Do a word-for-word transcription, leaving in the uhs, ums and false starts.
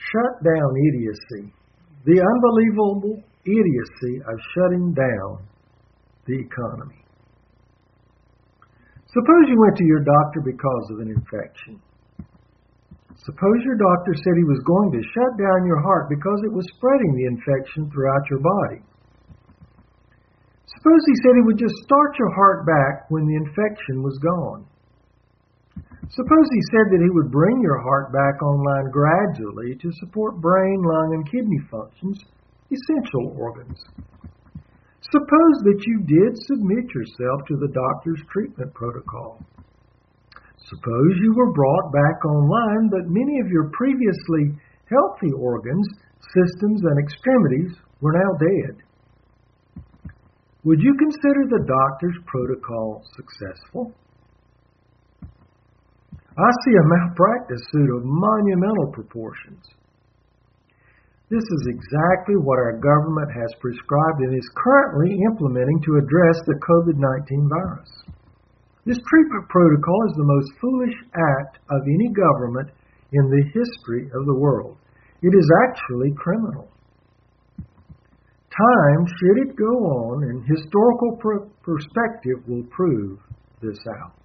shut down idiocy, the unbelievable idiocy of shutting down the economy. Suppose you went to your doctor because of an infection. Suppose your doctor said he was going to shut down your heart because it was spreading the infection throughout your body. Suppose he said he would just start your heart back when the infection was gone. Suppose he said that he would bring your heart back online gradually to support brain, lung, and kidney functions, essential organs. Suppose that you did submit yourself to the doctor's treatment protocol. Suppose you were brought back online, but many of your previously healthy organs, systems, and extremities were now dead. Would you consider the doctor's protocol successful? I see a malpractice suit of monumental proportions. This is exactly what our government has prescribed and is currently implementing to address the COVID nineteen virus. This treatment protocol is the most foolish act of any government in the history of the world. It is actually criminal. Time, should it go on, and historical per- perspective will prove this out.